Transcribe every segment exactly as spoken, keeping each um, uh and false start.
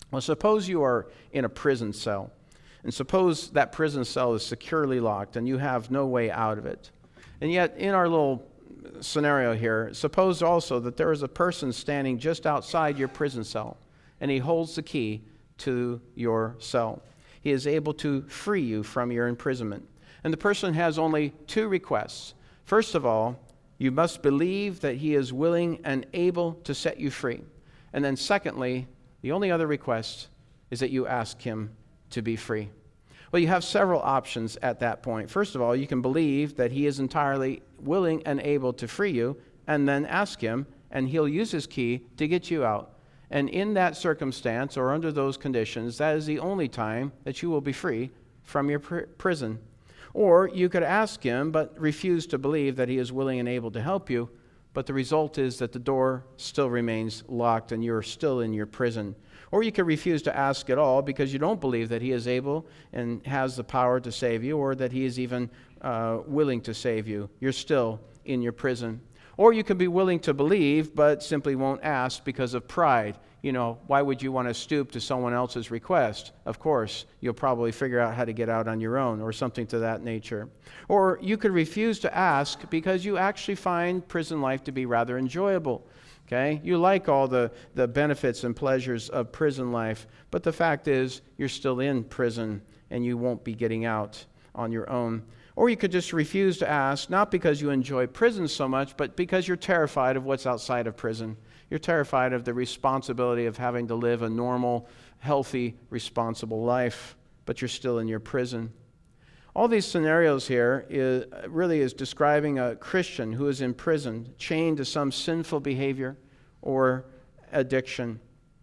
Well, suppose you are in a prison cell, and suppose that prison cell is securely locked and you have no way out of it. And yet, in our little scenario here, suppose also that there is a person standing just outside your prison cell, and he holds the key to your cell. He is able to free you from your imprisonment. And the person has only two requests. First of all, you must believe that he is willing and able to set you free. And then secondly, the only other request is that you ask him to be free. Well, you have several options at that point. First of all, you can believe that he is entirely willing and able to free you, and then ask him, and he'll use his key to get you out. And in that circumstance, or under those conditions, that is the only time that you will be free from your pr- prison. Or you could ask him, but refuse to believe that he is willing and able to help you, but the result is that the door still remains locked and you're still in your prison. Or you could refuse to ask at all because you don't believe that he is able and has the power to save you, or that he is even uh, willing to save you. You're still in your prison. Or you can be willing to believe, but simply won't ask because of pride. You know, why would you want to stoop to someone else's request? Of course, you'll probably figure out how to get out on your own, or something to that nature. Or you could refuse to ask because you actually find prison life to be rather enjoyable. Okay? You like all the, the benefits and pleasures of prison life, but the fact is you're still in prison and you won't be getting out on your own. Or you could just refuse to ask, not because you enjoy prison so much, but because you're terrified of what's outside of prison. You're terrified of the responsibility of having to live a normal, healthy, responsible life, but you're still in your prison. All these scenarios here is, really is describing a Christian who is in prison, chained to some sinful behavior or addiction.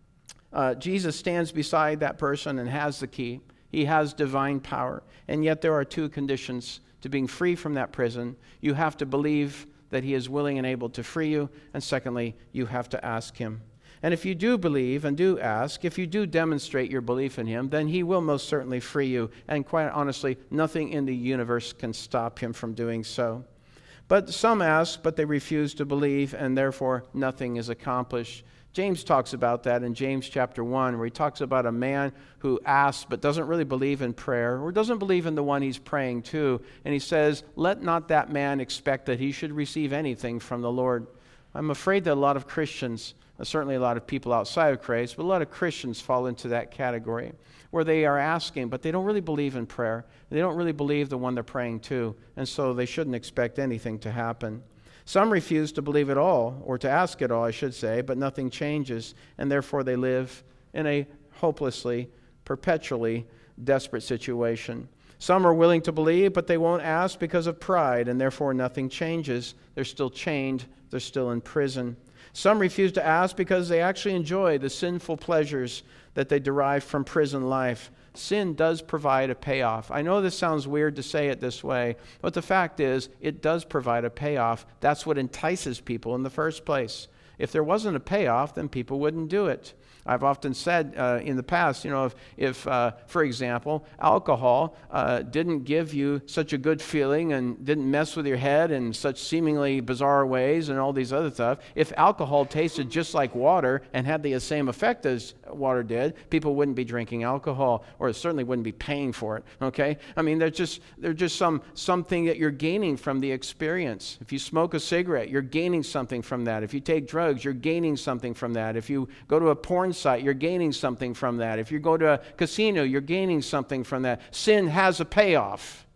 Uh, Jesus stands beside that person and has the key. He has divine power. And yet there are two conditions to being free from that prison. You have to believe that he is willing and able to free you. And secondly, you have to ask him. And if you do believe and do ask, if you do demonstrate your belief in him, then he will most certainly free you. And quite honestly, nothing in the universe can stop him from doing so. But some ask, but they refuse to believe, and therefore nothing is accomplished. James talks about that in James chapter one, where he talks about a man who asks but doesn't really believe in prayer, or doesn't believe in the one he's praying to. And he says, let not that man expect that he should receive anything from the Lord. I'm afraid that a lot of Christians, certainly a lot of people outside of Christ, but a lot of Christians fall into that category, where they are asking, but they don't really believe in prayer. They don't really believe the one they're praying to, and so they shouldn't expect anything to happen. Some refuse to believe at all, or to ask at all, I should say, but nothing changes, and therefore they live in a hopelessly, perpetually desperate situation. Some are willing to believe, but they won't ask because of pride, and therefore nothing changes. They're still chained. They're still in prison. Some refuse to ask because they actually enjoy the sinful pleasures that they derive from prison life. Sin does provide a payoff. I know this sounds weird to say it this way, but the fact is, it does provide a payoff. That's what entices people in the first place. If there wasn't a payoff, then people wouldn't do it. I've often said uh, in the past, you know, if, if uh, for example, alcohol uh, didn't give you such a good feeling and didn't mess with your head in such seemingly bizarre ways and all these other stuff, if alcohol tasted just like water and had the same effect as water did, people wouldn't be drinking alcohol, or certainly wouldn't be paying for it, okay? I mean, there's just, there's just some something that you're gaining from the experience. If you smoke a cigarette, you're gaining something from that. If you take drugs, you're gaining something from that. If you go to a porn site, you're gaining something from that. If you go to a casino, you're gaining something from that. Sin has a payoff.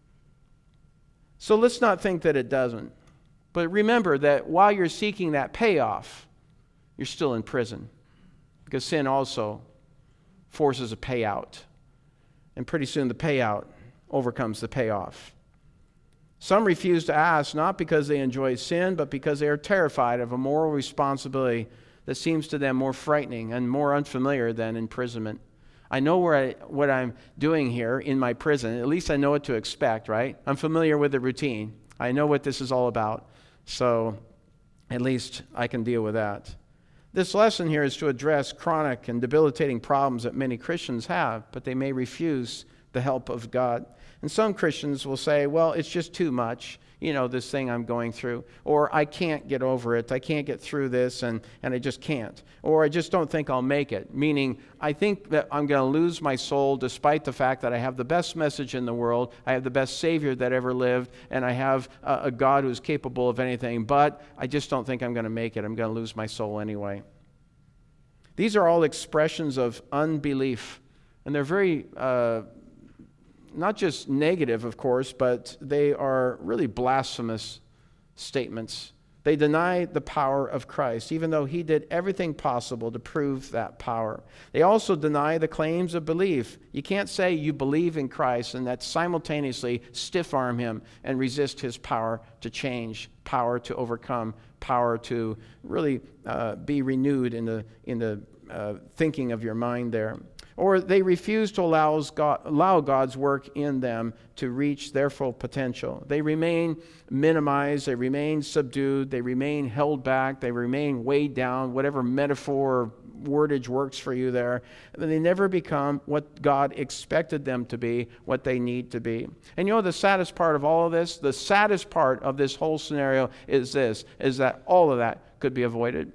So let's not think that it doesn't. But remember that while you're seeking that payoff, you're still in prison. Because sin also forces a payout. And pretty soon the payout overcomes the payoff. Some refuse to ask, not because they enjoy sin, but because they are terrified of a moral responsibility that seems to them more frightening and more unfamiliar than imprisonment. I know where I, what I'm doing here in my prison. At least I know what to expect, right? I'm familiar with the routine. I know what this is all about. So at least I can deal with that. This lesson here is to address chronic and debilitating problems that many Christians have, but they may refuse the help of God. And some Christians will say, well, it's just too much, you know, this thing I'm going through. Or I can't get over it. I can't get through this, and, and I just can't. Or I just don't think I'll make it. Meaning, I think that I'm going to lose my soul despite the fact that I have the best message in the world, I have the best Savior that ever lived, and I have a, a God who's capable of anything. But I just don't think I'm going to make it. I'm going to lose my soul anyway. These are all expressions of unbelief. And they're very... Uh, not just negative, of course, but they are really blasphemous statements. They deny the power of Christ, even though he did everything possible to prove that power. They also deny the claims of belief. You can't say you believe in Christ and that simultaneously stiff-arm him and resist his power to change, power to overcome, power to really uh, be renewed in the, in the uh, thinking of your mind there. Or they refuse to allow, God, allow God's work in them to reach their full potential. They remain minimized, they remain subdued, they remain held back, they remain weighed down, whatever metaphor or wordage works for you there. They never become what God expected them to be, what they need to be. And you know the saddest part of all of this? The saddest part of this whole scenario is this, is that all of that could be avoided.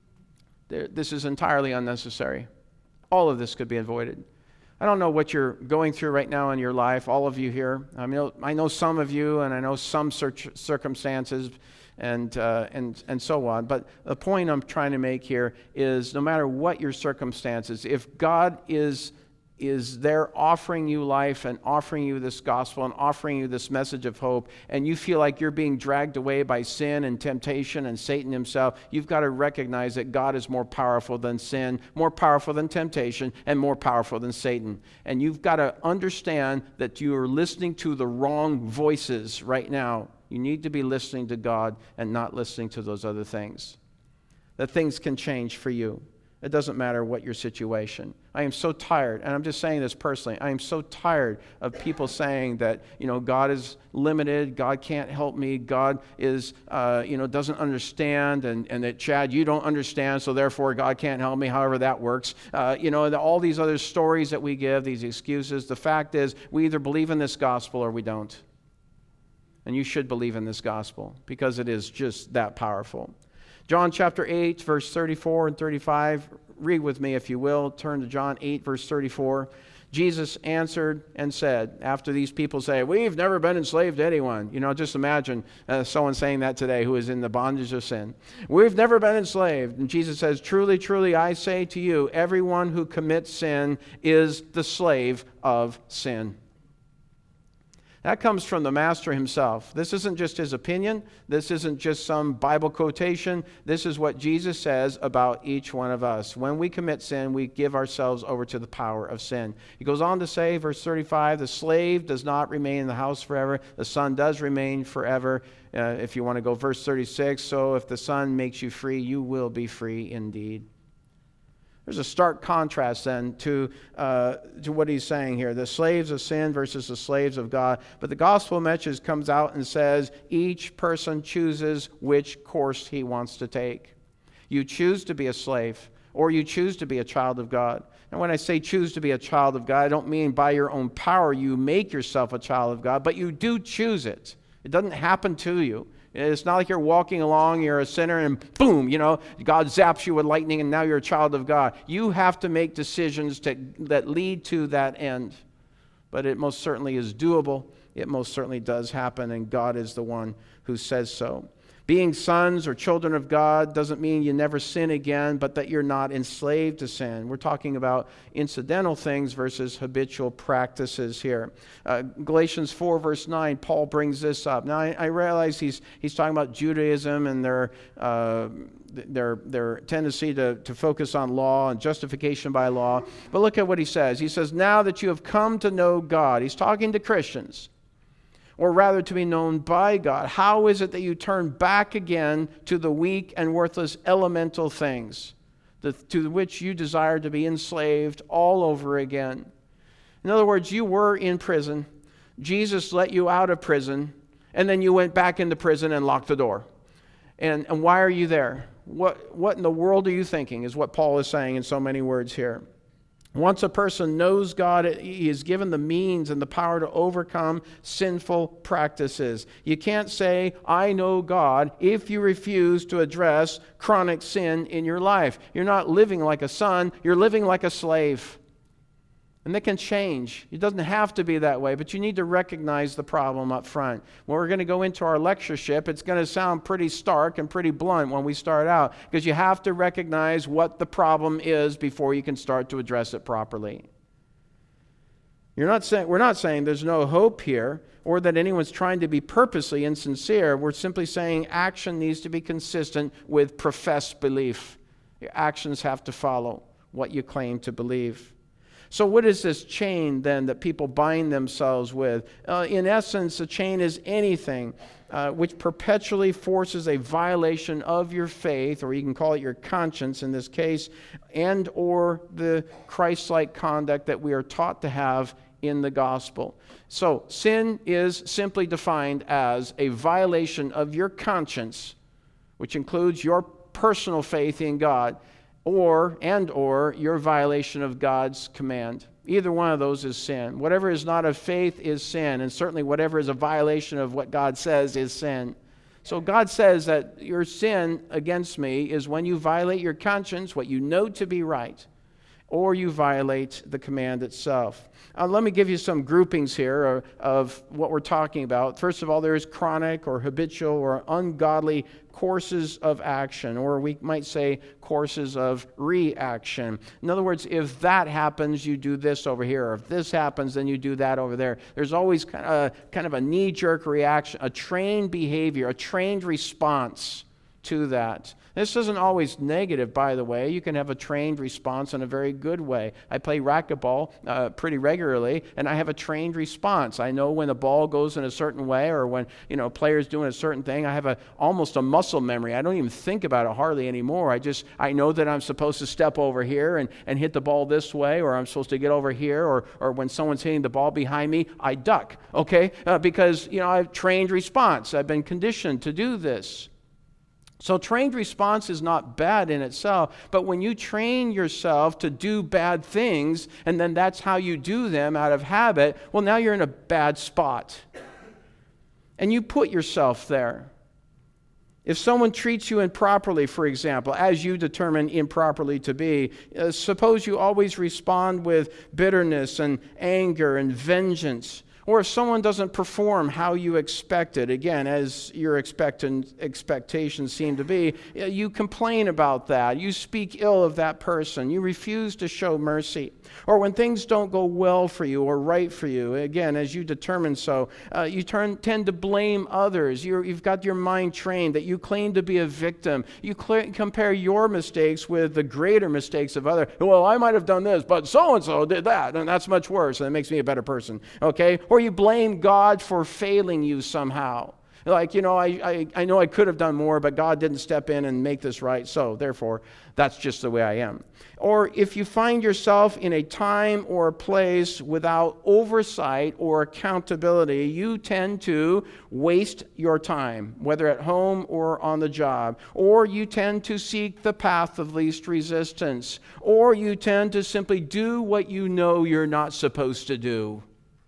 This is entirely unnecessary. All of this could be avoided. I don't know what you're going through right now in your life, all of you here. I mean, I know some of you, and I know some circumstances, and uh, and and so on. But the point I'm trying to make here is, no matter what your circumstances, if God is is there offering you life and offering you this gospel and offering you this message of hope, and you feel like you're being dragged away by sin and temptation and Satan himself, you've got to recognize that God is more powerful than sin, more powerful than temptation, and more powerful than Satan. And you've got to understand that you are listening to the wrong voices right now. You need to be listening to God and not listening to those other things. That things can change for you. It doesn't matter what your situation. I am so tired, and I'm just saying this personally, I am so tired of people saying that, you know, God is limited, God can't help me, God is, uh, you know, doesn't understand, and, and that, Chad, you don't understand, so therefore God can't help me, however that works. Uh, you know, all these other stories that we give, these excuses, the fact is we either believe in this gospel or we don't. And you should believe in this gospel because it is just that powerful. John chapter eight, verse thirty-four and thirty-five. Read with me if you will. Turn to John eight, verse thirty-four. Jesus answered and said, after these people say, we've never been enslaved to anyone. You know, just imagine uh, someone saying that today who is in the bondage of sin. We've never been enslaved. And Jesus says, truly, truly, I say to you, everyone who commits sin is the slave of sin. That comes from the Master himself. This isn't just his opinion. This isn't just some Bible quotation. This is what Jesus says about each one of us. When we commit sin, we give ourselves over to the power of sin. He goes on to say, verse thirty-five, the slave does not remain in the house forever. The son does remain forever. Uh, if you want to go verse thirty-six, so if the son makes you free, you will be free indeed. There's a stark contrast then to, uh, to what he's saying here. The slaves of sin versus the slaves of God. But the gospel message comes out and says each person chooses which course he wants to take. You choose to be a slave or you choose to be a child of God. And when I say choose to be a child of God, I don't mean by your own power you make yourself a child of God, but you do choose it. It doesn't happen to you. It's not like you're walking along, you're a sinner, and boom, you know, God zaps you with lightning, and now you're a child of God. You have to make decisions to, that lead to that end. But it most certainly is doable. It most certainly does happen, and God is the one who says so. Being sons or children of God doesn't mean you never sin again, but that you're not enslaved to sin. We're talking about incidental things versus habitual practices here. Uh, Galatians four, verse nine, Paul brings this up. Now, I, I realize he's he's talking about Judaism and their uh, their their tendency to, to focus on law and justification by law. But look at what he says. He says, now that you have come to know God, he's talking to Christians, or rather to be known by God. How is it that you turn back again to the weak and worthless elemental things the, to which you desire to be enslaved all over again? In other words, you were in prison. Jesus let you out of prison, and then you went back into prison and locked the door. And, and why are you there? What, what in the world are you thinking is what Paul is saying in so many words here. Once a person knows God, he is given the means and the power to overcome sinful practices. You can't say, I know God, if you refuse to address chronic sin in your life. You're not living like a son, you're living like a slave. And that can change. It doesn't have to be that way, but you need to recognize the problem up front. When we're going to go into our lectureship, it's going to sound pretty stark and pretty blunt when we start out, because you have to recognize what the problem is before you can start to address it properly. You're not saying, we're not saying there's no hope here, or that anyone's trying to be purposely insincere. We're simply saying action needs to be consistent with professed belief. Your actions have to follow what you claim to believe. So what is this chain then that people bind themselves with? Uh, in essence, a chain is anything uh, which perpetually forces a violation of your faith, or you can call it your conscience in this case, and or the Christ-like conduct that we are taught to have in the gospel. So sin is simply defined as a violation of your conscience, which includes your personal faith in God, or and or your violation of God's command. Either one of those is sin. Whatever is not of faith is sin, and certainly whatever is a violation of what God says is sin. So God says that your sin against me is when you violate your conscience, what you know to be right, or you violate the command itself. Uh, let me give you some groupings here of, of what we're talking about. First of all, there is chronic or habitual or ungodly courses of action, or we might say courses of reaction. In other words, if that happens, you do this over here, or if this happens, then you do that over there. There's always kind of, kind of a knee-jerk reaction, a trained behavior, a trained response to that. This isn't always negative, by the way. You can have a trained response in a very good way. I play racquetball uh, pretty regularly, and I have a trained response. I know when the ball goes in a certain way, or when, you know, a player's doing a certain thing. I have a almost a muscle memory. I don't even think about it hardly anymore. I just, I know that I'm supposed to step over here and, and hit the ball this way, or I'm supposed to get over here, or, or when someone's hitting the ball behind me, I duck, okay? Uh, because, you know, I've trained response. I've been conditioned to do this. So trained response is not bad in itself, but when you train yourself to do bad things, and then that's how you do them out of habit, well, now you're in a bad spot. And you put yourself there. If someone treats you improperly, for example, as you determine improperly to be, uh, suppose you always respond with bitterness and anger and vengeance. Or if someone doesn't perform how you expected, again, as your expectant, expectations seem to be, you complain about that. You speak ill of that person. You refuse to show mercy. Or when things don't go well for you or right for you, again, as you determine so, uh, you turn, tend to blame others. You're, you've got your mind trained that you claim to be a victim. You cl- compare your mistakes with the greater mistakes of others. Well, I might have done this, but so-and-so did that, and that's much worse, and it makes me a better person. Okay? Or you blame God for failing you somehow. Like, you know, I, I, I know I could have done more, but God didn't step in and make this right, so therefore, that's just the way I am. Or if you find yourself in a time or a place without oversight or accountability, you tend to waste your time, whether at home or on the job. Or you tend to seek the path of least resistance. Or you tend to simply do what you know you're not supposed to do.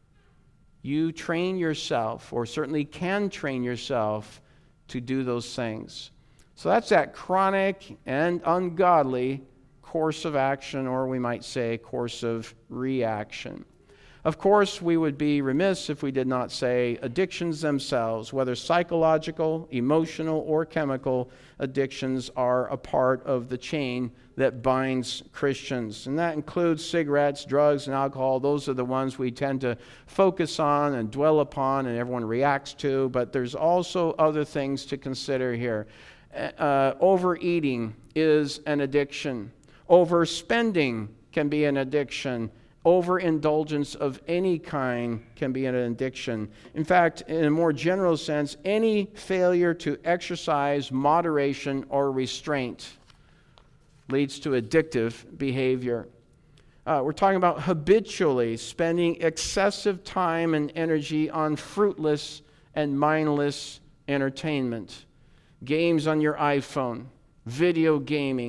You train yourself, or certainly can train yourself, to do those things. So that's that chronic and ungodly course of action, or we might say course of reaction. Of course, we would be remiss if we did not say addictions themselves, whether psychological, emotional, or chemical addictions, are a part of the chain that binds Christians. And that includes cigarettes, drugs, and alcohol. Those are the ones we tend to focus on and dwell upon and everyone reacts to. But there's also other things to consider here. Uh, overeating is an addiction. Overspending can be an addiction. Overindulgence of any kind can be an addiction. In fact, in a more general sense, any failure to exercise moderation or restraint leads to addictive behavior. Uh, we're talking about habitually spending excessive time and energy on fruitless and mindless entertainment. Games on your iPhone, video gaming,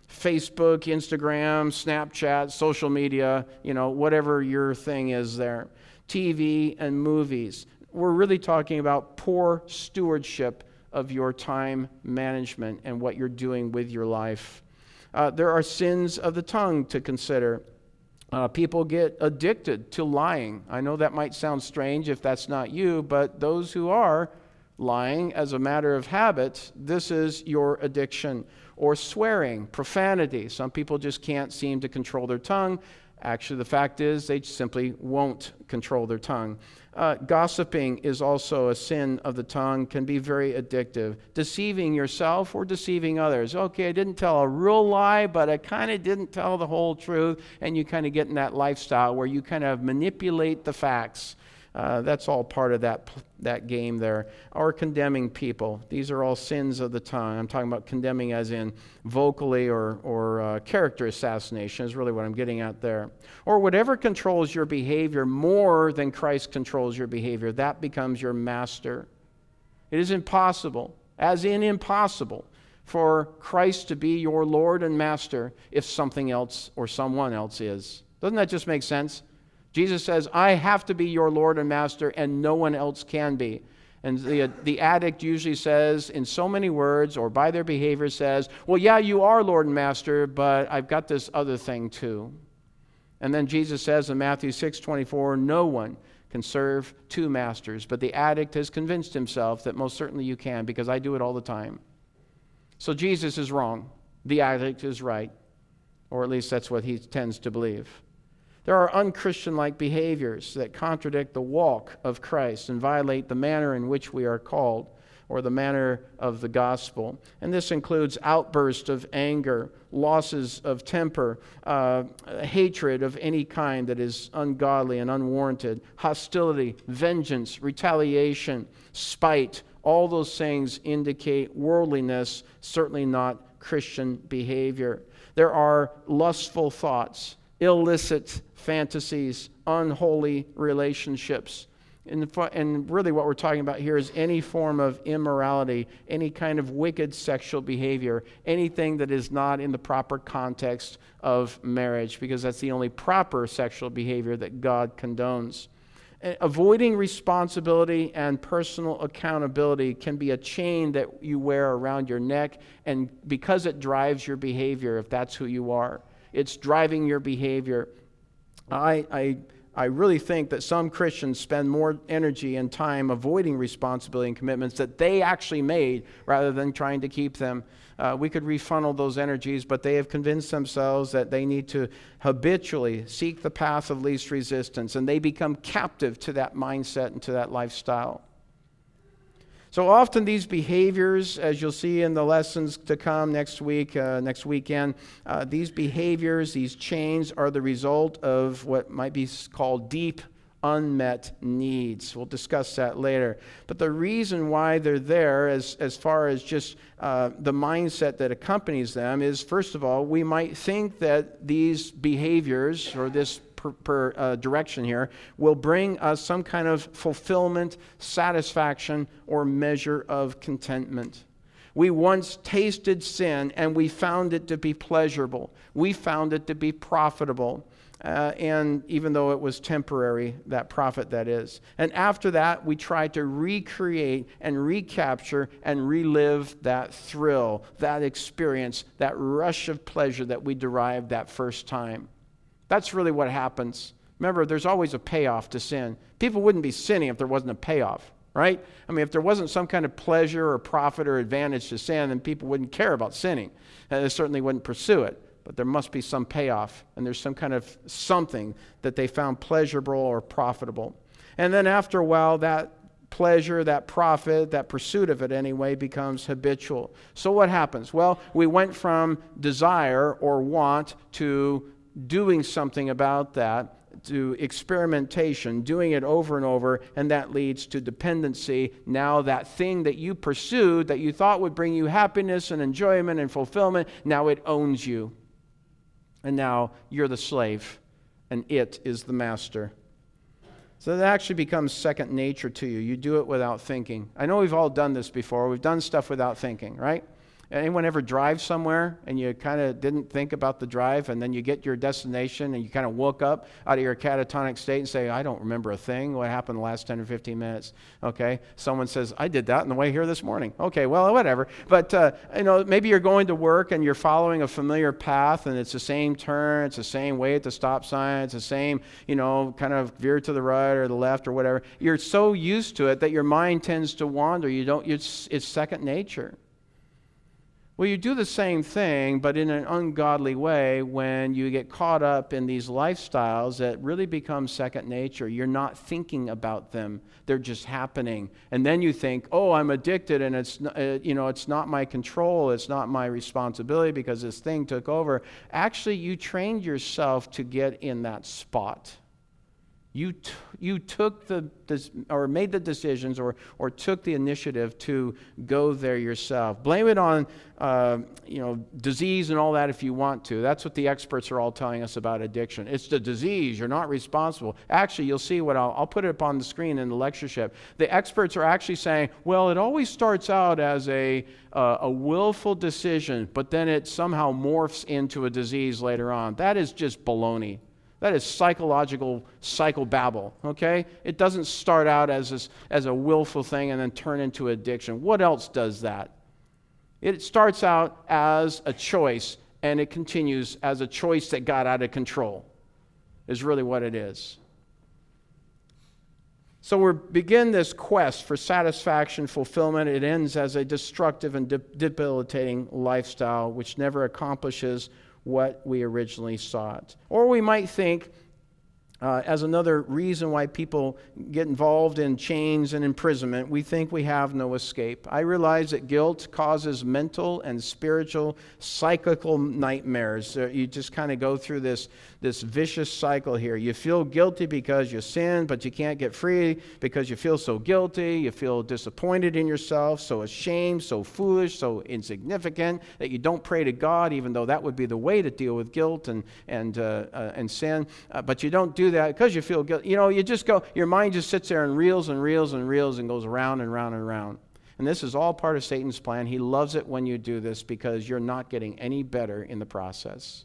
Facebook, Instagram, Snapchat, social media, you know, whatever your thing is there. T V and movies. We're really talking about poor stewardship of your time management and what you're doing with your life. Uh, there are sins of the tongue to consider. Uh, people get addicted to lying. I know that might sound strange if that's not you, but those who are lying as a matter of habit, this is your addiction. Or swearing, profanity. Some people just can't seem to control their tongue. Actually, the fact is they simply won't control their tongue. Uh, gossiping is also a sin of the tongue, can be very addictive. Deceiving yourself or deceiving others. Okay, I didn't tell a real lie, but I kind of didn't tell the whole truth, and you kind of get in that lifestyle where you kind of manipulate the facts. Uh, that's all part of that that game there. Or condemning people. These are all sins of the tongue. I'm talking about condemning as in vocally or, or uh, character assassination is really what I'm getting at there. Or whatever controls your behavior more than Christ controls your behavior, that becomes your master. It is impossible, as in impossible, for Christ to be your Lord and Master if something else or someone else is. Doesn't that just make sense? Jesus says, I have to be your Lord and Master, and no one else can be. And the, the addict usually says, in so many words, or by their behavior says, well, yeah, you are Lord and Master, but I've got this other thing too. And then Jesus says in Matthew six twenty-four, no one can serve two masters, but the addict has convinced himself that most certainly you can, because I do it all the time. So Jesus is wrong. The addict is right. Or at least that's what he tends to believe. There are unchristian-like behaviors that contradict the walk of Christ and violate the manner in which we are called, or the manner of the gospel. And this includes outbursts of anger, losses of temper, uh, hatred of any kind that is ungodly and unwarranted, hostility, vengeance, retaliation, spite. All those things indicate worldliness, certainly not Christian behavior. There are lustful thoughts, illicit fantasies, unholy relationships. And, and really what we're talking about here is any form of immorality, any kind of wicked sexual behavior, anything that is not in the proper context of marriage, because that's the only proper sexual behavior that God condones. Avoiding responsibility and personal accountability can be a chain that you wear around your neck, and because it drives your behavior, if that's who you are, it's driving your behavior. I, I, I really think that some Christians spend more energy and time avoiding responsibility and commitments that they actually made rather than trying to keep them. Uh, we could refunnel those energies, but they have convinced themselves that they need to habitually seek the path of least resistance, and they become captive to that mindset and to that lifestyle. So often these behaviors, as you'll see in the lessons to come next week, uh, next weekend, uh, these behaviors, these chains are the result of what might be called deep unmet needs. We'll discuss that later. But the reason why they're there, as, as far as just uh, the mindset that accompanies them, is, first of all, we might think that these behaviors, or this Per, per uh, direction here, will bring us some kind of fulfillment, satisfaction, or measure of contentment. We once tasted sin and we found it to be pleasurable. We found it to be profitable. Uh, and even though it was temporary, that profit that is. And after that, we try to recreate and recapture and relive that thrill, that experience, that rush of pleasure that we derived that first time. That's really what happens. Remember, there's always a payoff to sin. People wouldn't be sinning if there wasn't a payoff, right? I mean, if there wasn't some kind of pleasure or profit or advantage to sin, then people wouldn't care about sinning. And they certainly wouldn't pursue it. But there must be some payoff, and there's some kind of something that they found pleasurable or profitable. And then after a while, that pleasure, that profit, that pursuit of it anyway, becomes habitual. So what happens? Well, we went from desire or want to doing something about that, to experimentation, doing it over and over, and that leads to dependency. Now that thing that you pursued, that you thought would bring you happiness and enjoyment and fulfillment, now it owns you. And now you're the slave, and it is the master. So that actually becomes second nature to you. You do it without thinking. I know we've all done this before. We've done stuff without thinking, right? Anyone ever drive somewhere and you kind of didn't think about the drive, and then you get your destination and you kind of woke up out of your catatonic state and say, I don't remember a thing. What happened the last ten or fifteen minutes? Okay. Someone says, I did that on the way here this morning. Okay, well, whatever. But, uh, you know, maybe you're going to work and you're following a familiar path, and it's the same turn, it's the same way at the stop sign, it's the same, you know, kind of veer to the right or the left or whatever. You're so used to it that your mind tends to wander. You don't, it's, it's second nature. Well, you do the same thing, but in an ungodly way when you get caught up in these lifestyles that really become second nature. You're not thinking about them. They're just happening. And then you think, oh, I'm addicted, and it's, uh, you know, it's not my control. It's not my responsibility because this thing took over. Actually, you trained yourself to get in that spot. You, t- you took the, this, or made the decisions or, or took the initiative to go there yourself. Blame it on, uh, you know, disease and all that if you want to. That's what the experts are all telling us about addiction. It's the disease. You're not responsible. Actually, you'll see what I'll, I'll put it up on the screen in the lectureship. The experts are actually saying, well, it always starts out as a, uh, a willful decision, but then it somehow morphs into a disease later on. That is just baloney. That is psychological psychobabble, okay? It doesn't start out as a, as a willful thing and then turn into addiction. What else does that? It starts out as a choice, and it continues as a choice that got out of control, is really what it is. So we begin this quest for satisfaction, fulfillment. It ends as a destructive and de- debilitating lifestyle which never accomplishes what we originally sought. Or we might think, uh, as another reason why people get involved in chains and imprisonment, we think we have no escape. I realize that guilt causes mental and spiritual cyclical nightmares. Uh, you just kind of go through this, this vicious cycle here. You feel guilty because you sinned, but you can't get free because you feel so guilty. You feel disappointed in yourself, so ashamed, so foolish, so insignificant that you don't pray to God, even though that would be the way to deal with guilt and, and, uh, uh, and sin. Uh, but you don't do that because you feel guilty. You know, you just go, your mind just sits there and reels and reels and reels and goes around and round and round. And this is all part of Satan's plan. He loves it when you do this because you're not getting any better in the process.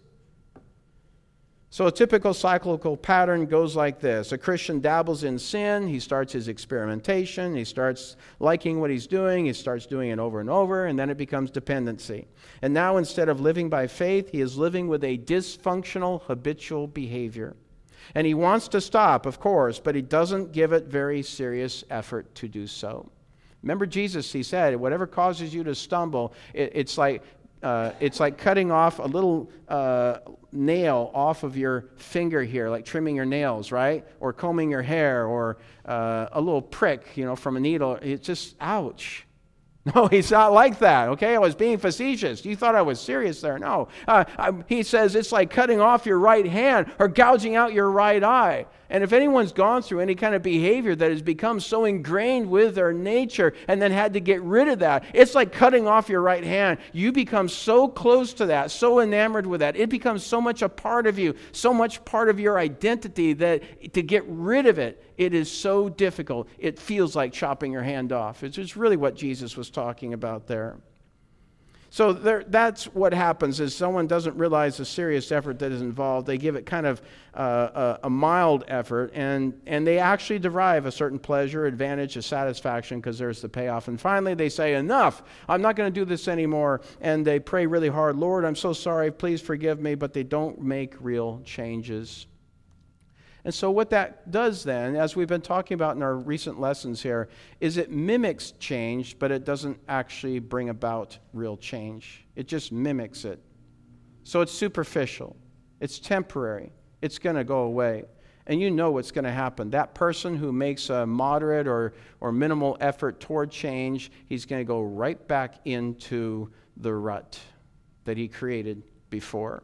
So a typical cyclical pattern goes like this. A Christian dabbles in sin. He starts his experimentation. He starts liking what he's doing. He starts doing it over and over, and then it becomes dependency. And now instead of living by faith, he is living with a dysfunctional habitual behavior. And he wants to stop, of course, but he doesn't give it very serious effort to do so. Remember Jesus, he said, whatever causes you to stumble, it, it's like uh, it's like cutting off a little uh, nail off of your finger here, like trimming your nails, right? Or combing your hair, or uh, a little prick, you know, from a needle. It's just, ouch. No, he's not like that, okay? I was being facetious. You thought I was serious there. No. Uh, I, he says it's like cutting off your right hand or gouging out your right eye. And if anyone's gone through any kind of behavior that has become so ingrained with their nature and then had to get rid of that, it's like cutting off your right hand. You become so close to that, so enamored with that. It becomes so much a part of you, so much part of your identity that to get rid of it, it is so difficult. It feels like chopping your hand off. It's just really what Jesus was talking about there. So there, that's what happens is someone doesn't realize the serious effort that is involved. They give it kind of uh, a, a mild effort, and, and they actually derive a certain pleasure, advantage, a satisfaction because there's the payoff. And finally they say, enough, I'm not going to do this anymore. And they pray really hard, Lord, I'm so sorry, please forgive me, but they don't make real changes. And so what that does then, as we've been talking about in our recent lessons here, is it mimics change, but it doesn't actually bring about real change. It just mimics it. So it's superficial. It's temporary. It's going to go away. And you know what's going to happen. That person who makes a moderate or, or minimal effort toward change, he's going to go right back into the rut that he created before.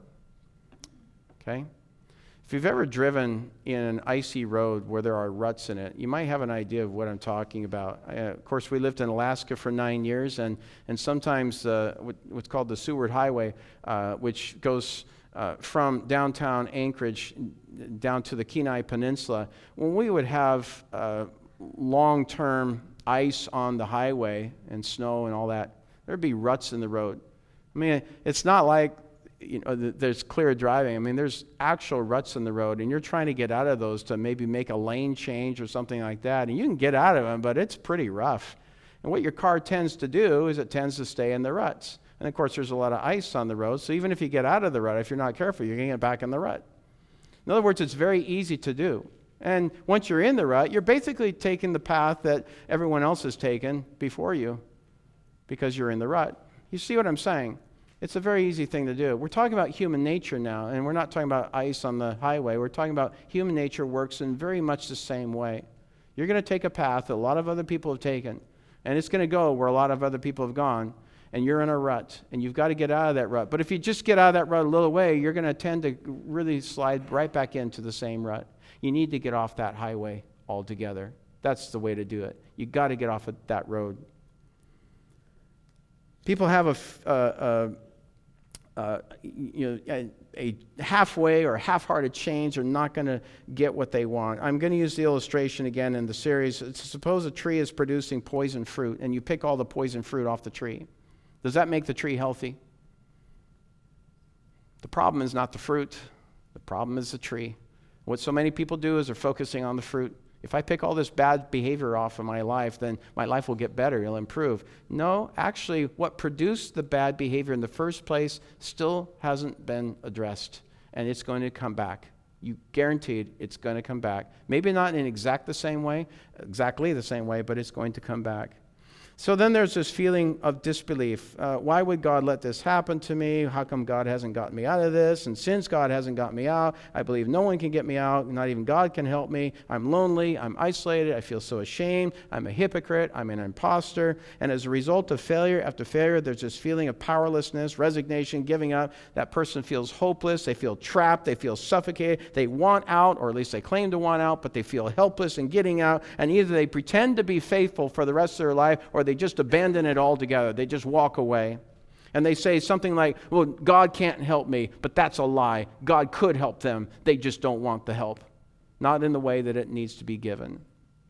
Okay? If you've ever driven in an icy road where there are ruts in it, you might have an idea of what I'm talking about. Uh, of course, we lived in Alaska for nine years, and, and sometimes uh, what's called the Seward Highway, uh, which goes uh, from downtown Anchorage down to the Kenai Peninsula, when we would have uh, long-term ice on the highway and snow and all that, there'd be ruts in the road. I mean, it's not like, you know, there's clear driving. I mean, there's actual ruts in the road, and you're trying to get out of those to maybe make a lane change or something like that. And you can get out of them, but it's pretty rough. And what your car tends to do is it tends to stay in the ruts. And of course, there's a lot of ice on the road. So even if you get out of the rut, if you're not careful, you're going to get back in the rut. In other words, it's very easy to do. And once you're in the rut, you're basically taking the path that everyone else has taken before you because you're in the rut. You see what I'm saying? It's a very easy thing to do. We're talking about human nature now, and we're not talking about ice on the highway. We're talking about human nature works in very much the same way. You're going to take a path that a lot of other people have taken, and it's going to go where a lot of other people have gone, and you're in a rut, and you've got to get out of that rut. But if you just get out of that rut a little way, you're going to tend to really slide right back into the same rut. You need to get off that highway altogether. That's the way to do it. You've got to get off of that road. People have a, uh, uh, uh, you know, a, a halfway or half-hearted change. Are not going to get what they want. I'm going to use the illustration again in the series. Suppose a tree is producing poison fruit, and you pick all the poison fruit off the tree. Does that make the tree healthy? The problem is not the fruit. The problem is the tree. What so many people do is they're focusing on the fruit. If I pick all this bad behavior off of my life, then my life will get better, it'll improve. No, actually, what produced the bad behavior in the first place still hasn't been addressed, and it's going to come back. You guaranteed it's going to come back. Maybe not in exact the same way, exactly the same way, but it's going to come back. So then there's this feeling of disbelief. Uh, why would God let this happen to me? How come God hasn't gotten me out of this? And since God hasn't got me out, I believe no one can get me out. Not even God can help me. I'm lonely. I'm isolated. I feel so ashamed. I'm a hypocrite. I'm an imposter. And as a result of failure after failure, there's this feeling of powerlessness, resignation, giving up. That person feels hopeless. They feel trapped. They feel suffocated. They want out, or at least they claim to want out, but they feel helpless in getting out. And either they pretend to be faithful for the rest of their life, or they They just abandon it altogether. They just walk away. And they say something like, well, God can't help me, but that's a lie. God could help them. They just don't want the help. Not in the way that it needs to be given.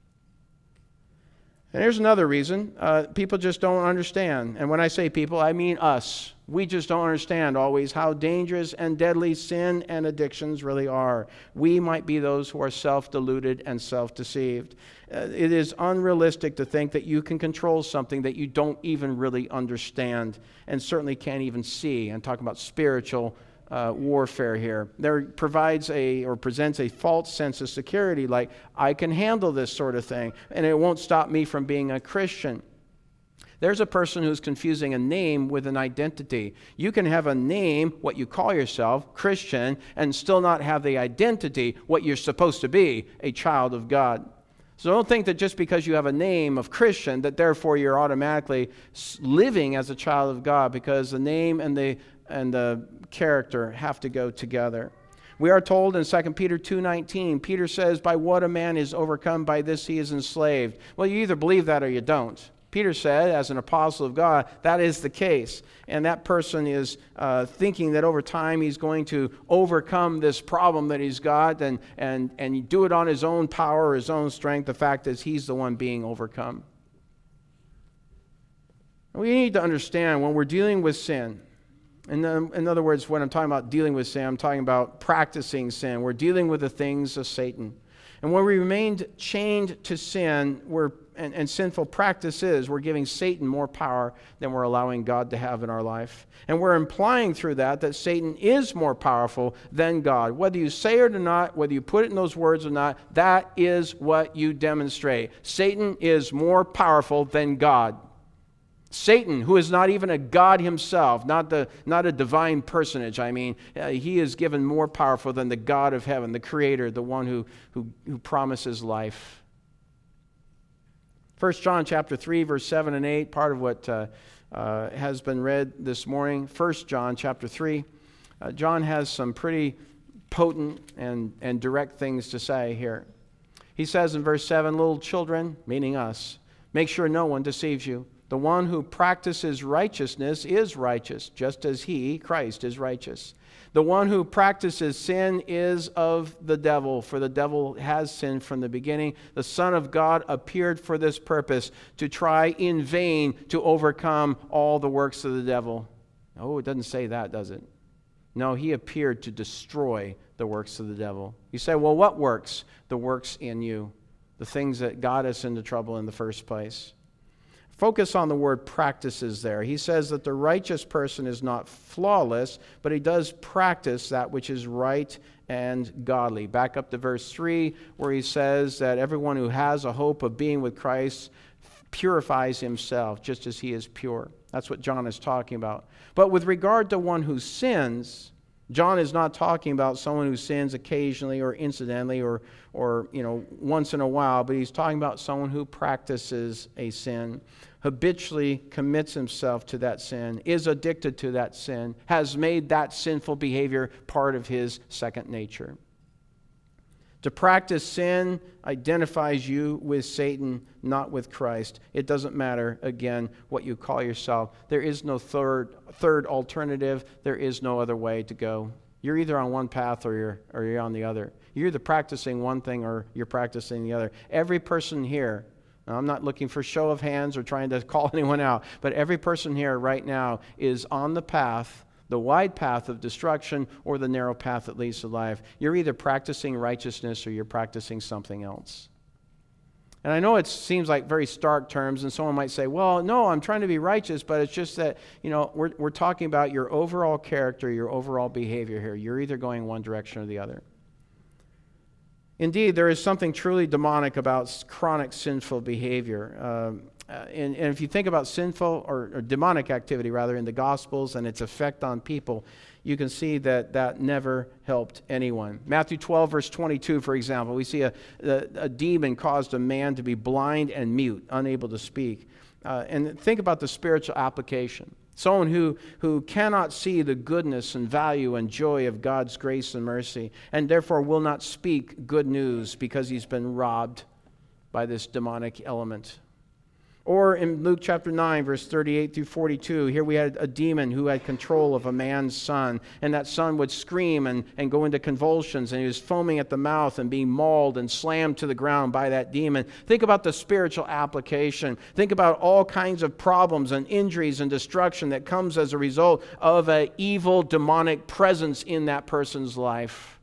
And here's another reason. Uh, people just don't understand. And when I say people, I mean us. We just don't understand always how dangerous and deadly sin and addictions really are. We might be those who are self-deluded and self-deceived. Uh, it is unrealistic to think that you can control something that you don't even really understand and certainly can't even see. I'm talking about spiritual Uh, warfare here. There provides a or presents a false sense of security, like I can handle this sort of thing and it won't stop me from being a Christian. There's a person who's confusing a name with an identity. You can have a name, what you call yourself, Christian, and still not have the identity, what you're supposed to be, a child of God. So don't think that just because you have a name of Christian that therefore you're automatically living as a child of God, because the name and the and the character have to go together. We are told in Second Peter two nineteen, Peter says, by what a man is overcome, by this he is enslaved. Well, you either believe that or you don't. Peter said, as an apostle of God, that is the case. And that person is uh, thinking that over time he's going to overcome this problem that he's got and, and, and do it on his own power or his own strength. The fact is he's the one being overcome. We need to understand when we're dealing with sin, in, in other words, when I'm talking about dealing with sin, I'm talking about practicing sin. We're dealing with the things of Satan. And when we remained chained to sin we're, and, and sinful practices, we're giving Satan more power than we're allowing God to have in our life. And we're implying through that that Satan is more powerful than God. Whether you say it or not, whether you put it in those words or not, that is what you demonstrate. Satan is more powerful than God. Satan, who is not even a God himself, not, the, not a divine personage, I mean, uh, he is given more powerful than the God of heaven, the Creator, the one who, who, who promises life. First John chapter three, verse seven and eight, part of what uh, uh, has been read this morning. First John chapter three. Uh, John has some pretty potent and, and direct things to say here. He says in verse seven, little children, meaning us, make sure no one deceives you. The one who practices righteousness is righteous, just as he, Christ, is righteous. The one who practices sin is of the devil, for the devil has sinned from the beginning. The Son of God appeared for this purpose, to try in vain to overcome all the works of the devil. Oh, it doesn't say that, does it? No, he appeared to destroy the works of the devil. You say, well, what works? The works in you, the things that got us into trouble in the first place. Focus on the word practices there. He says that the righteous person is not flawless, but he does practice that which is right and godly. Back up to verse three, where he says that everyone who has a hope of being with Christ purifies himself just as he is pure. That's what John is talking about. But with regard to one who sins, John is not talking about someone who sins occasionally or incidentally or, or you know, once in a while, but he's talking about someone who practices a sin, habitually commits himself to that sin, is addicted to that sin, has made that sinful behavior part of his second nature. To practice sin identifies you with Satan, not with Christ. It doesn't matter, again, what you call yourself. There is no third, third alternative. There is no other way to go. You're either on one path or you're, or you're on the other. You're either practicing one thing or you're practicing the other. Every person here, now I'm not looking for show of hands or trying to call anyone out, but every person here right now is on the path, the wide path of destruction or the narrow path that leads to life. You're either practicing righteousness or you're practicing something else. And I know it seems like very stark terms, and someone might say, well, no, I'm trying to be righteous, but it's just that, you know, we're, we're talking about your overall character, your overall behavior here. You're either going one direction or the other. Indeed, there is something truly demonic about chronic sinful behavior. Um, Uh, and, and if you think about sinful or, or demonic activity, rather, in the Gospels and its effect on people, you can see that that never helped anyone. Matthew twelve, verse twenty-two, for example, we see a, a, a demon caused a man to be blind and mute, unable to speak. Uh, and think about the spiritual application. Someone who, who cannot see the goodness and value and joy of God's grace and mercy, and therefore will not speak good news because he's been robbed by this demonic element. Or in Luke chapter nine, verse thirty-eight through forty-two, here we had a demon who had control of a man's son, and that son would scream and, and go into convulsions, and he was foaming at the mouth and being mauled and slammed to the ground by that demon. Think about the spiritual application. Think about all kinds of problems and injuries and destruction that comes as a result of an evil, demonic presence in that person's life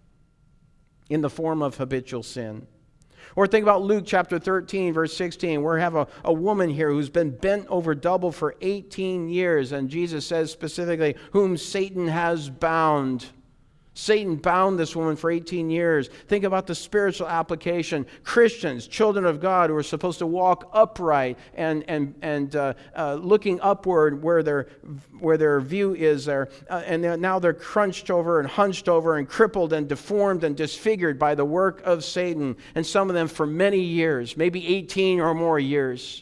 in the form of habitual sin. Or think about Luke chapter thirteen, verse sixteen, where we have a, a woman here who's been bent over double for eighteen years. And Jesus says specifically, whom Satan has bound. Satan bound this woman for eighteen years. Think about the spiritual application. Christians, children of God, who are supposed to walk upright and and and uh, uh, looking upward where their where their view is there, uh, and they're, now they're crunched over and hunched over and crippled and deformed and disfigured by the work of Satan, and some of them for many years, maybe eighteen or more years.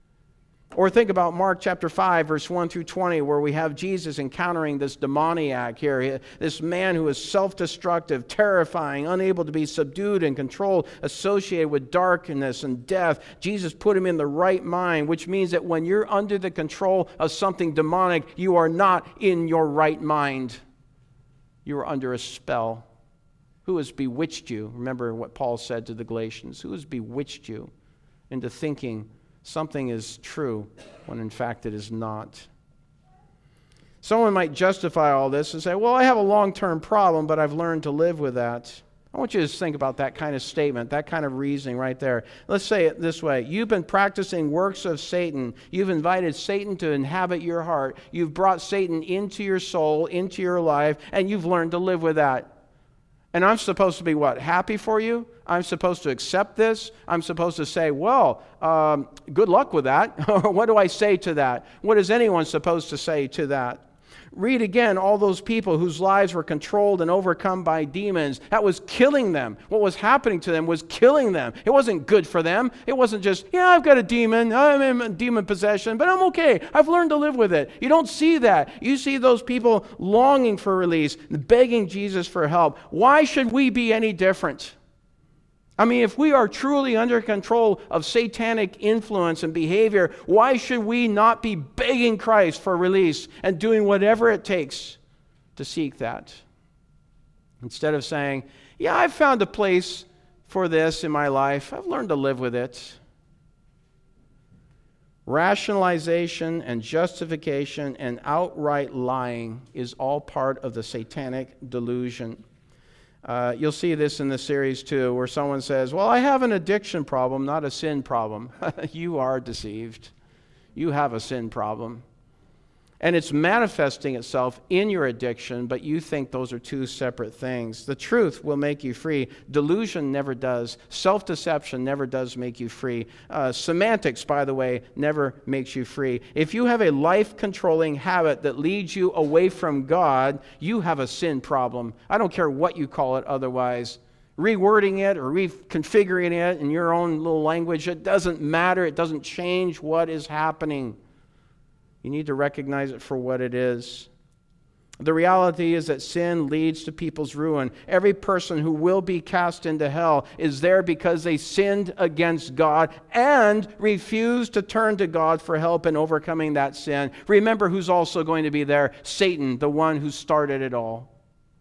Or think about Mark chapter five, verse one through twenty, where we have Jesus encountering this demoniac here, this man who is self-destructive, terrifying, unable to be subdued and controlled, associated with darkness and death. Jesus put him in the right mind, which means that when you're under the control of something demonic, you are not in your right mind. You are under a spell. Who has bewitched you? Remember what Paul said to the Galatians. Who has bewitched you into thinking something is true when in fact it is not? Someone might justify all this and say, well, I have a long-term problem, but I've learned to live with that. I want you to just think about that kind of statement, that kind of reasoning right there. Let's say it this way. You've been practicing works of Satan. You've invited Satan to inhabit your heart. You've brought Satan into your soul, into your life, and you've learned to live with that. And I'm supposed to be what? Happy for you? I'm supposed to accept this? I'm supposed to say, well, um, good luck with that. What do I say to that? What is anyone supposed to say to that? Read again all those people whose lives were controlled and overcome by demons. That was killing them. What was happening to them was killing them. It wasn't good for them. It wasn't just, yeah, I've got a demon. I'm in demon possession, but I'm okay. I've learned to live with it. You don't see that. You see those people longing for release, begging Jesus for help. Why should we be any different? I mean, if we are truly under control of satanic influence and behavior, why should we not be begging Christ for release and doing whatever it takes to seek that? Instead of saying, yeah, I've found a place for this in my life. I've learned to live with it. Rationalization and justification and outright lying is all part of the satanic delusion. Uh, you'll see this in the series too, where someone says, well, I have an addiction problem, not a sin problem. You are deceived. You have a sin problem. And it's manifesting itself in your addiction, but you think those are two separate things. The truth will make you free. Delusion never does. Self-deception never does make you free. Uh, semantics, by the way, never makes you free. If you have a life-controlling habit that leads you away from God, you have a sin problem. I don't care what you call it otherwise. Rewording it or reconfiguring it in your own little language, it doesn't matter. It doesn't change what is happening. You need to recognize it for what it is. The reality is that sin leads to people's ruin. Every person who will be cast into hell is there because they sinned against God and refused to turn to God for help in overcoming that sin. Remember who's also going to be there? Satan, the one who started it all.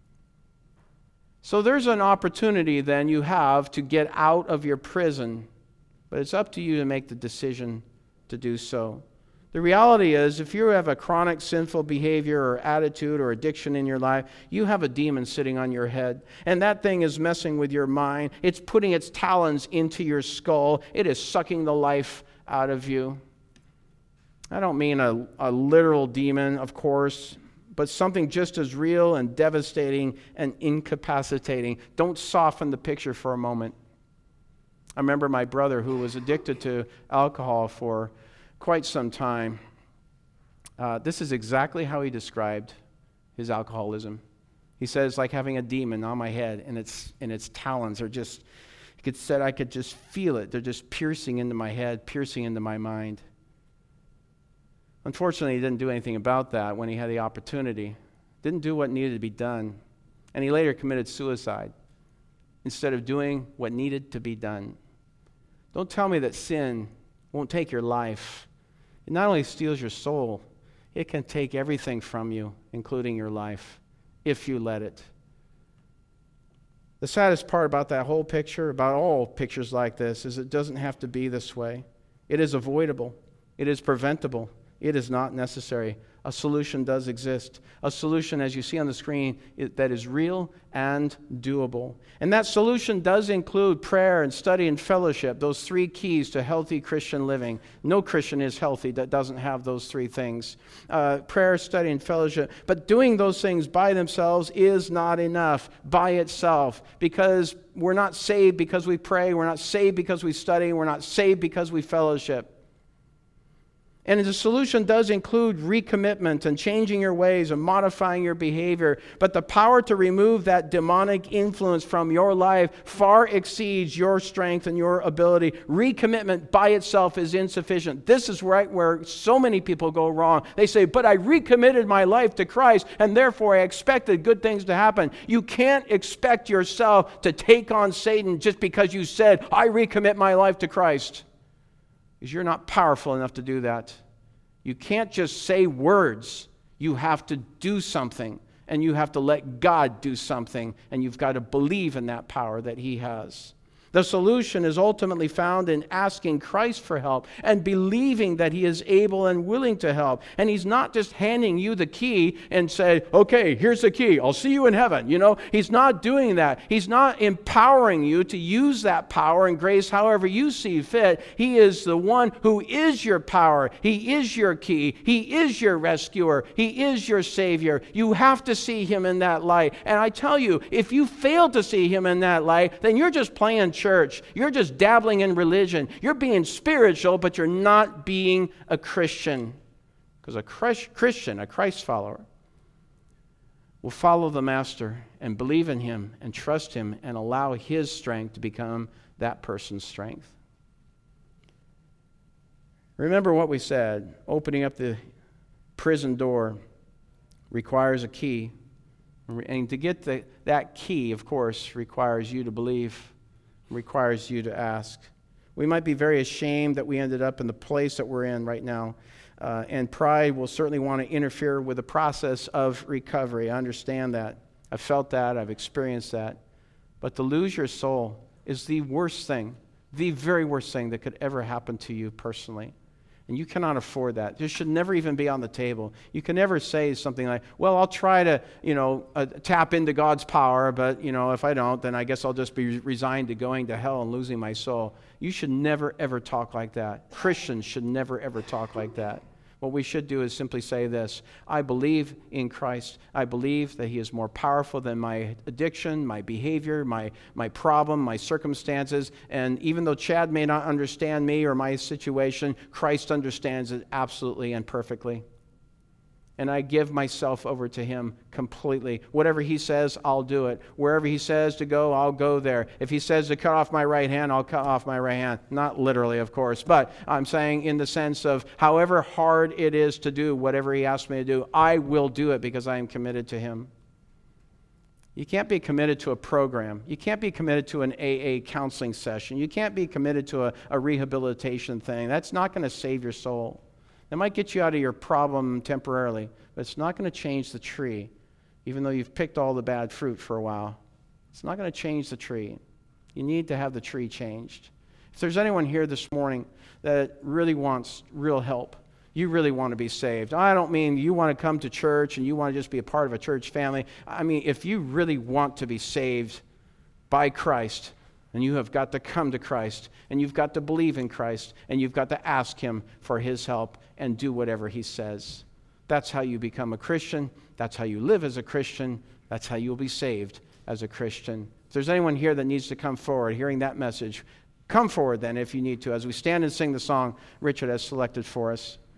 So there's an opportunity then you have to get out of your prison, but it's up to you to make the decision to do so. The reality is, if you have a chronic sinful behavior or attitude or addiction in your life, you have a demon sitting on your head. And that thing is messing with your mind. It's putting its talons into your skull. It is sucking the life out of you. I don't mean a, a literal demon, of course, but something just as real and devastating and incapacitating. Don't soften the picture for a moment. I remember my brother who was addicted to alcohol for quite some time. Uh, this is exactly how he described his alcoholism. He says, like having a demon on my head, and its and its talons are just, he could said I could just feel it. They're just piercing into my head, piercing into my mind. Unfortunately, he didn't do anything about that when he had the opportunity. Didn't do what needed to be done. And he later committed suicide instead of doing what needed to be done. Don't tell me that sin won't take your life. It not only steals your soul, it can take everything from you, including your life, if you let it. The saddest part about that whole picture, about all pictures like this, is it doesn't have to be this way. It is avoidable. It is preventable. It is not necessary. A solution does exist. A solution, as you see on the screen, that is real and doable. And that solution does include prayer and study and fellowship, those three keys to healthy Christian living. No Christian is healthy that doesn't have those three things. Uh, prayer, study, and fellowship. But doing those things by themselves is not enough by itself, because we're not saved because we pray. We're not saved because we study. We're not saved because we fellowship. And the solution does include recommitment and changing your ways and modifying your behavior. But the power to remove that demonic influence from your life far exceeds your strength and your ability. Recommitment by itself is insufficient. This is right where so many people go wrong. They say, but I recommitted my life to Christ, and therefore I expected good things to happen. You can't expect yourself to take on Satan just because you said, I recommit my life to Christ. Because you're not powerful enough to do that. You can't just say words. You have to do something. And you have to let God do something. And you've got to believe in that power that He has. The solution is ultimately found in asking Christ for help and believing that He is able and willing to help. And He's not just handing you the key and say, okay, here's the key. I'll see you in heaven. You know, He's not doing that. He's not empowering you to use that power and grace however you see fit. He is the one who is your power. He is your key. He is your rescuer. He is your Savior. You have to see Him in that light. And I tell you, if you fail to see Him in that light, then you're just playing church. You're just dabbling in religion. You're being spiritual, but you're not being a Christian. Because a Christian, a Christ follower, will follow the Master and believe in Him and trust Him and allow His strength to become that person's strength. Remember what we said. Opening up the prison door requires a key. And to get the, that key, of course, requires you to believe. Requires you to ask. We might be very ashamed that we ended up in the place that we're in right now. Uh, and pride will certainly want to interfere with the process of recovery. I understand that. I've felt that. I've experienced that. But to lose your soul is the worst thing, the very worst thing that could ever happen to you personally. And you cannot afford that. This should never even be on the table. You can never say something like, well, I'll try to, you know, uh, tap into God's power, but, you know, if I don't, then I guess I'll just be resigned to going to hell and losing my soul. You should never, ever talk like that. Christians should never, ever talk like that. What we should do is simply say this: I believe in Christ. I believe that He is more powerful than my addiction, my behavior, my, my problem, my circumstances. And even though Chad may not understand me or my situation, Christ understands it absolutely and perfectly. And I give myself over to Him completely. Whatever He says, I'll do it. Wherever He says to go, I'll go there. If He says to cut off my right hand, I'll cut off my right hand. Not literally, of course, but I'm saying in the sense of however hard it is to do whatever He asks me to do, I will do it because I am committed to Him. You can't be committed to a program. You can't be committed to an A A counseling session. You can't be committed to a, a rehabilitation thing. That's not going to save your soul. It might get you out of your problem temporarily, but it's not going to change the tree, even though you've picked all the bad fruit for a while. It's not going to change the tree. You need to have the tree changed. If there's anyone here this morning that really wants real help, you really want to be saved. I don't mean you want to come to church and you want to just be a part of a church family. I mean, if you really want to be saved by Christ, and you have got to come to Christ, and you've got to believe in Christ, and you've got to ask Him for His help and do whatever He says. That's how you become a Christian. That's how you live as a Christian. That's how you'll be saved as a Christian. If there's anyone here that needs to come forward hearing that message, come forward then if you need to, as we stand and sing the song Richard has selected for us.